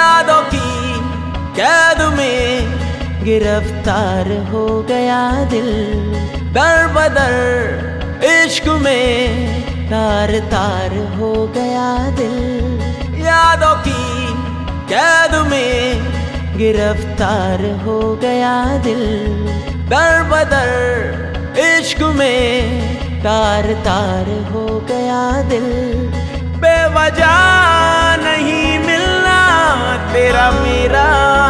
यादों की कैद में गिरफ्तार हो गया दिल, दर बदर इश्क में तार तार हो गया दिल। यादों की कैद में गिरफ्तार हो गया दिल, दर बदर इश्क में तार तार हो गया दिल। बेवजह नहीं मिलना तेरा मेरा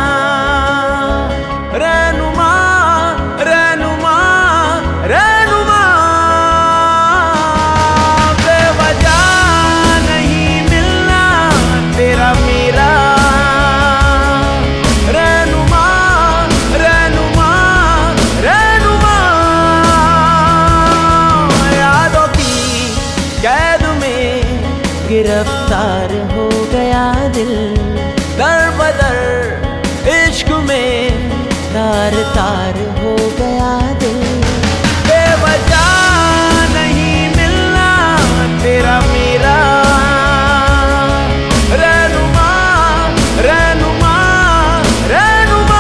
रहनुमा रहनुमा रहनुमा। बेवजह नहीं मिलना तेरा मेरा रहनुमा रहनुमा रहनुमा। यादों की कैद में गिरफ्तार हो गया दिल, दर बदर इश्क में तार तार हो गया दिल। बेवजह नहीं मिलना तेरा मेरा रहनुमा रहनुमा रहनुमा।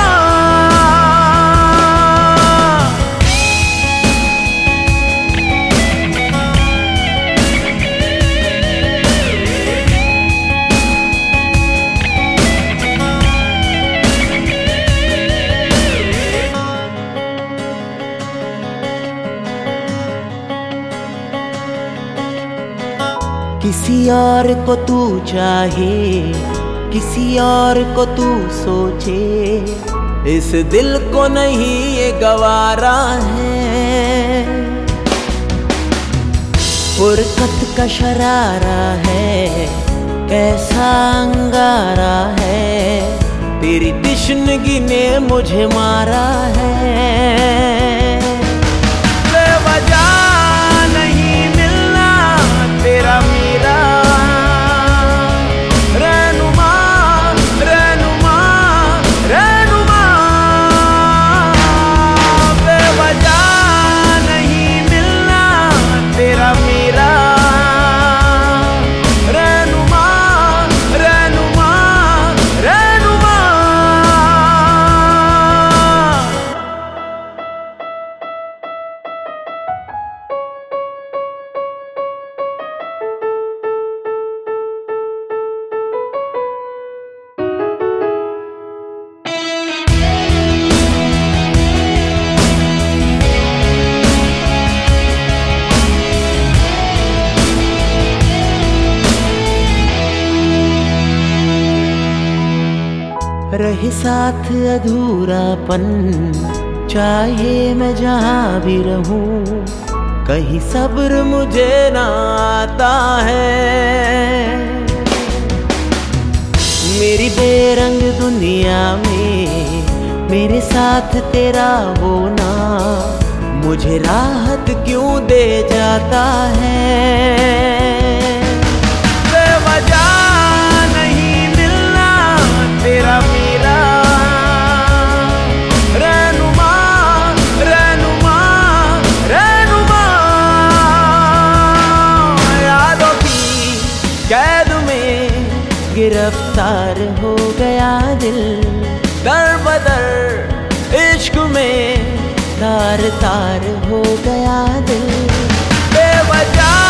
किसी और को तू चाहे, किसी और को तू सोचे, इस दिल को नहीं ये गवारा है। फुरकत का शरारा है, कैसा अंगारा है, तेरी तिश्नगी ने मुझे मारा है। बेवजह नहीं मिलना तेरा मेरा रहनुमा रहनुमा रहनुमा। बेवजह नहीं मिलना तेरा मेरा रहनुमा रहनुमा रहनुमा। रहे साथ अधूरापन, चाहे मैं जहाँ भी रहूं, कहीं सब्र मुझे ना आता है। मेरी बेरंग दुनिया में मेरे साथ तेरा होना मुझे राहत क्यों दे जाता है। बेवजह नहीं मिलना तेरा मेरा रहनुमा रहनुमा रहनुमा। यादों की कैद में गिरफ्तार हो गया दिल, दर बदर इश्क में तार तार हो गया दिल। बेवजह